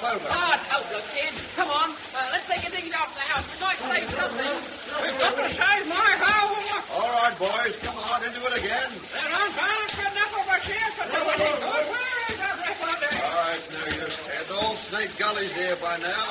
hop over. Oh, it's hopeless, Ted. Come on. Let's take your things out of the house. We might save something. We've got to save my house. All right, boys. Come on, into it again. There aren't enough of us here to do any good. Where is everybody? All right, no use, Ted. All Snake Gully's here by now.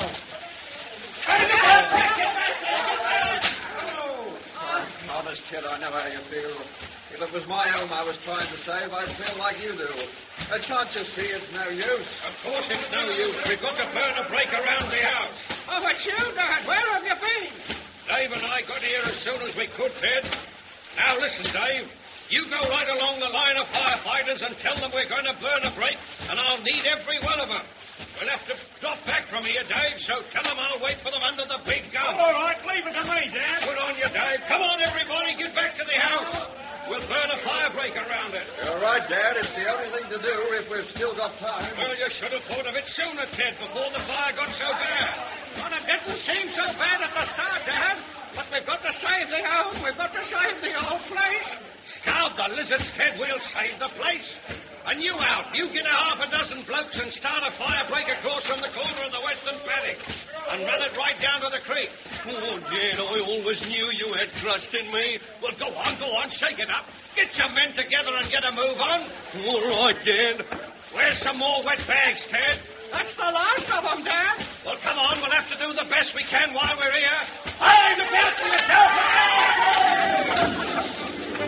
Honest, Ted, I know how you feel. If it was my home I was trying to save, I'd feel like you do. Can't you see it's no use? Of course it's no use. We've got to burn a break around the house. Oh, it's you, Dad. Where have you been? Dave and I got here as soon as we could, Ted. Now listen, Dave. You go right along the line of firefighters and tell them we're going to burn a break, and I'll need every one of them. We'll have to drop back from here, Dave, so tell them I'll wait for them under the big gun. All right, leave it to me, Dad. Good on you, Dave. Come on, everybody, get back to the house. We'll burn a fire break around it. You're right, Dad. It's the only thing to do if we've still got time. Well, you should have thought of it sooner, Ted, before the fire got so bad. But it didn't seem so bad at the start, Dad. But we've got to save the house. We've got to save the old place. Starve the lizards, Ted. We'll save the place. And you out. You get a half a dozen blokes and start a fire break across from the corner of the western paddock. And run it right down to the creek. Oh, Dad, I always knew you had trust in me. Well, go on, shake it up. Get your men together and get a move on. All right, Dad. Where's some more wet bags, Ted? That's the last of them, Dad. Well, come on, we'll have to do the best we can while we're here. Hey, look out for yourself!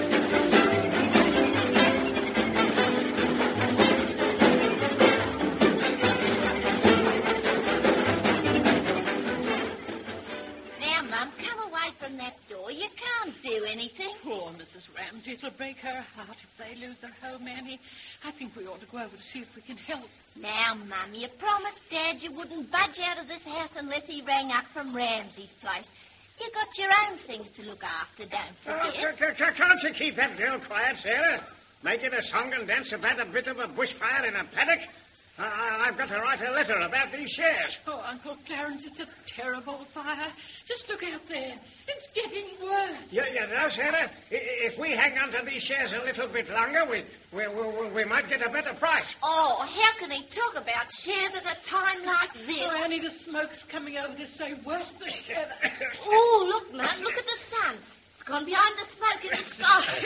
From that door. You can't do anything. Poor Mrs. Ramsey. It'll break her heart if they lose their home, Annie. I think we ought to go over to see if we can help. Now, Mum, you promised Dad you wouldn't budge out of this house unless he rang up from Ramsey's place. You got your own things to look after, don't forget. Can't you keep that girl quiet, Sarah? Making a song and dance about a bit of a bushfire in a paddock? I've got to write a letter about these shares. Oh, Uncle Clarence, it's a terrible fire. Just look out there. It's getting worse. You know, Sarah, if we hang on to these shares a little bit longer, we might get a better price. Oh, how can he talk about shares at a time like this? Oh, Annie, the smoke's coming over to say worse than ever. Oh, look, Mum, look at the sun. It's gone behind the smoke in the sky.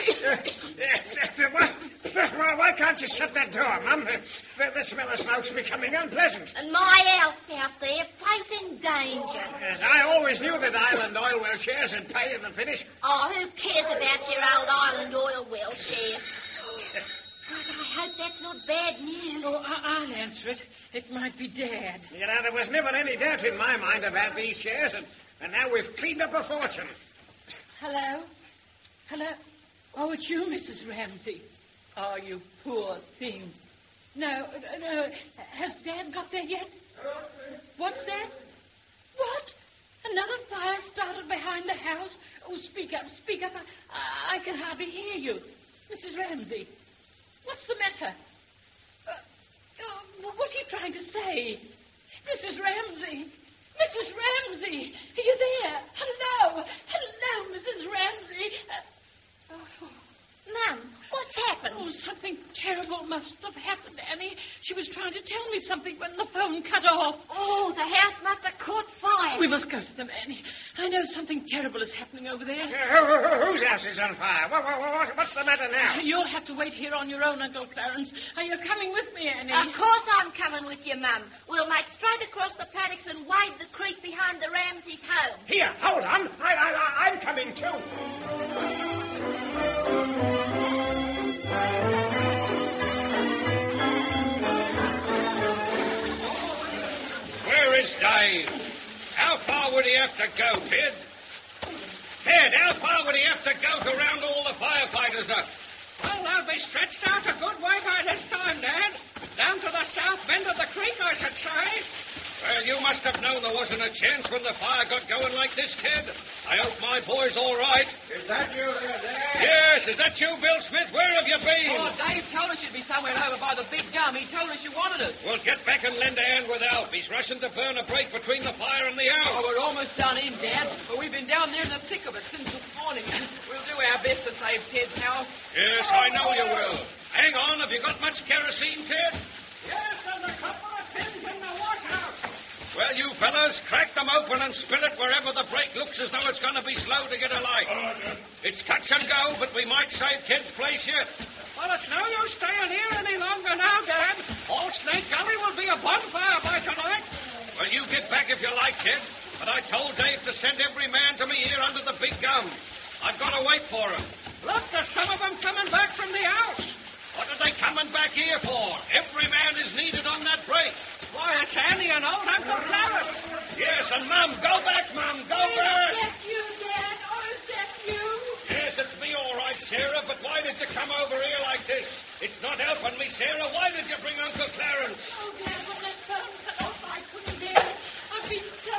Why can't you shut that door, Mum? The smell of smoke's becoming unpleasant. And my house out there facing danger. Yes, I always knew that Island Oil Well shares would pay in the finish. Oh, who cares about your old Island Oil Well shares? I hope that's not bad news. Oh, I'll answer it. It might be Dad. You know, there was never any doubt in my mind about these shares, and now we've cleaned up a fortune. Hello? Oh, it's you, Mrs. Ramsey. Oh, you poor thing. No. Has Dad got there yet? What's that? What? Another fire started behind the house? Oh, speak up. I can hardly hear you. Mrs. Ramsey, what's the matter? What are you trying to say? Mrs. Ramsey, are you there? Hello, Mrs. Ramsey. Mum, what's happened? Oh, something terrible must have happened, Annie. She was trying to tell me something when the phone cut off. Oh, the house must have caught fire. We must go to them, Annie. I know something terrible is happening over there. Whose house is on fire? What's the matter now? You'll have to wait here on your own, Uncle Clarence. Are you coming with me, Annie? Of course I'm coming with you, Mum. We'll make straight across the paddocks and wade the creek behind the Ramseys' home. Here, hold on. I'm coming too. Where is Dave? How far would he have to go, Ted? Ted, how far would he have to go to round all the firefighters up? Well, they'll be stretched out a good way by this time, Dad. Down to the south bend of the creek, I should say. Well, you must have known there wasn't a chance when the fire got going like this, Ted. I hope my boy's all right. Is that you there, Dad? Yes, is that you, Bill Smith? Where have you been? Oh, Dave told us you'd be somewhere over by the big gum. He told us you wanted us. Well, get back and lend a hand with Alf. He's rushing to burn a break between the fire and the house. Oh, we're almost done in, Dad. But we've been down there in the thick of it since this morning. We'll do our best to save Ted's house. Yes, I know you will. Hang on, have you got much kerosene, Ted? Yes, there's a couple of tins in the wash house. Well, you fellas, crack them open and spill it wherever the break looks as though it's going to be slow to get a light. It's touch and go, but we might save Ted's place yet. Well, it's no use staying here any longer now, Dad. All Snake Gully will be a bonfire by tonight. Well, you get back if you like, Ted. But I told Dave to send every man to me here under the big gum. I've got to wait for him. Look, there's some of them coming back from the house. What are they coming back here for? Every man is needed on that break. Why, it's Annie and old Uncle Clarence. Yes, and Mum, go back, Mum, go Is back. that you, Dad? Or is that you? Yes, it's me all right, Sarah, but why did you come over here like this? It's not helping me, Sarah. Why did you bring Uncle Clarence? Oh, Dad, when that phone cut off, I couldn't bear it. I've been so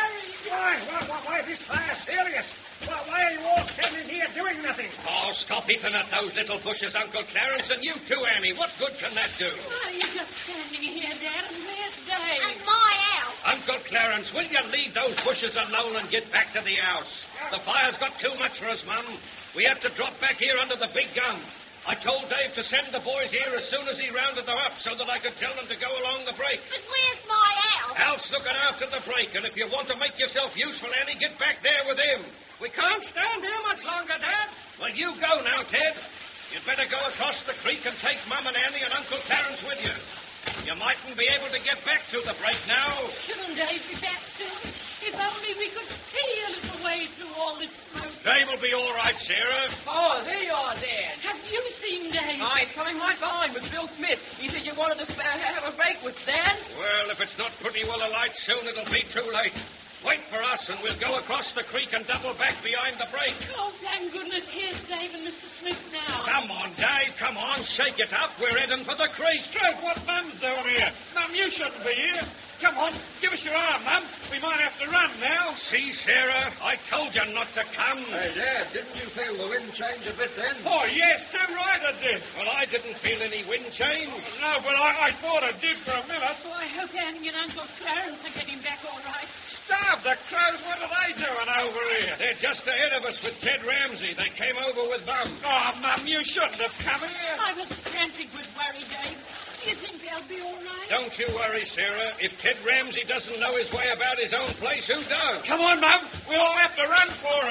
worried. Why is this fire serious? Why are you all standing here doing nothing? Oh, stop eating at those little bushes, Uncle Clarence, and you too, Annie. What good can that do? Why are you just standing here, Dad? And where's Dave? And my house. Uncle Clarence, will you leave those bushes alone and get back to the house? The fire's got too much for us, Mum. We have to drop back here under the big gum. I told Dave to send the boys here as soon as he rounded them up so that I could tell them to go along the break. But where's my house? Alf's looking after the break, and if you want to make yourself useful, Annie, get back there with him. We can't stand here much longer, Dad. Well, you go now, Ted. You'd better go across the creek and take Mum and Annie and Uncle Clarence with you. You mightn't be able to get back to the break now. Shouldn't Dave be back soon? If only we could see a little way through all this smoke. Dave will be all right, Sarah. Oh, there you are, Dad. Have you seen Dave? Oh, he's coming right behind with Bill Smith. He said you wanted to have a break with Dad. Well, if it's not pretty well alight soon, it'll be too late. Wait for us, and we'll go across the creek and double back behind the break. Oh, thank goodness. Here's Dave and Mr. Smith now. Come on, Dave, come on. Shake it up. We're heading for the creek. Straight, what Mum's doing here? Mum, you shouldn't be here. Come on, give us your arm, Mum. We might have to run now. See, Sarah, I told you not to come. Hey, Dad, didn't you feel the wind change a bit then? Oh, yes, damn right I did. Well, I didn't feel any wind change. No, but I thought I did for a minute. Oh, I hope Annie and Uncle Clarence are getting back all right. Starve the crows, what are they doing over here? They're just ahead of us with Ted Ramsey. They came over with Mum. Oh, Mum, you shouldn't have come here. I was frantic with worry, Dave. Do you think they'll be all right? Don't you worry, Sarah. If Ted Ramsey doesn't know his way about his own place, who does? Come on, Mum. We'll all have to run for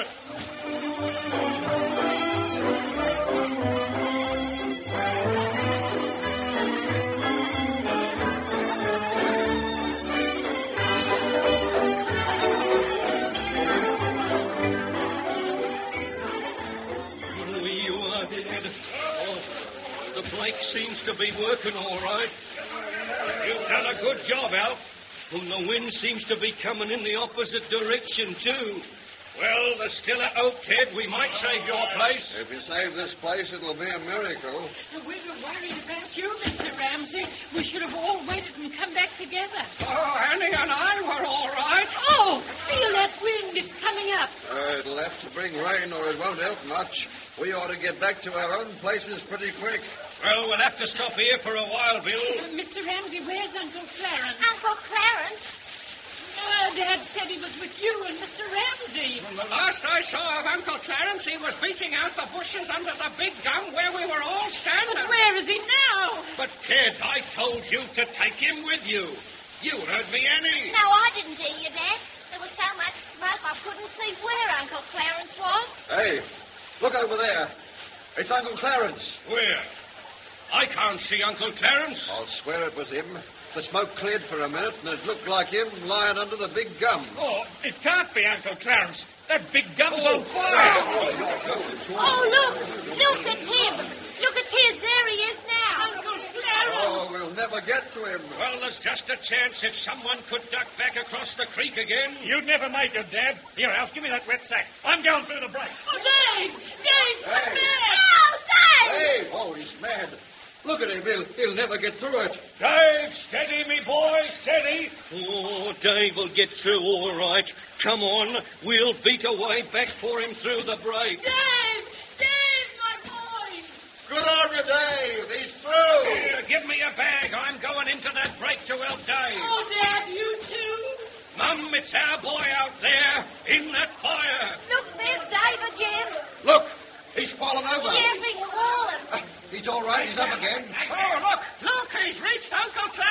it. You are dead. Oh, the brake seems to be working all right. You've done a good job, Alf. And the wind seems to be coming in the opposite direction, too. Well, there's still a hope, Ted. We might save your place. If you save this place, it'll be a miracle. We were worried about you, Mr. Ramsey. We should have all waited and come back together. Oh, Annie and I were all right. Oh, feel that wind. It's coming up. It'll have to bring rain or it won't help much. We ought to get back to our own places pretty quick. Well, we'll have to stop here for a while, Bill. Mr. Ramsey, where's Uncle Clarence? Uncle Clarence? Dad said he was with you and Mr. Ramsey. Well, the last I saw of Uncle Clarence, he was beating out the bushes under the big gum where we were all standing. But where is he now? But, Ted, I told you to take him with you. You heard me, Annie. No, I didn't hear you, Dad. There was so much smoke I couldn't see where Uncle Clarence was. Hey, look over there. It's Uncle Clarence. Where? I can't see Uncle Clarence. I'll swear it was him. The smoke cleared for a minute, and it looked like him lying under the big gum. Oh, it can't be Uncle Clarence. That big gum's on fire. Oh, look! Look at him! Look at his! There he is now! Uncle Clarence! Oh, we'll never get to him. Well, there's just a chance if someone could duck back across the creek again. You'd never make it, Dad. Here, Alf, give me that wet sack. I'm going through the break. Oh, Dave! Dave, come Hey. back! Oh, Dave! Hey! Oh, he's mad. Look at him. He'll never get through it. Dave, steady, me boy, steady. Oh, Dave will get through all right. Come on, we'll beat a way back for him through the break. Dave! Dave, my boy! Good on you, Dave. He's through. Here, give me a bag. I'm going into that break to help Dave. Oh, Dad, you too? Mum, it's our boy out there in that fire. Look, there's Dave again. Look, he's fallen over. Yes, he's fallen. He's all right. He's up again. Oh, look, he's reached Uncle Clarence.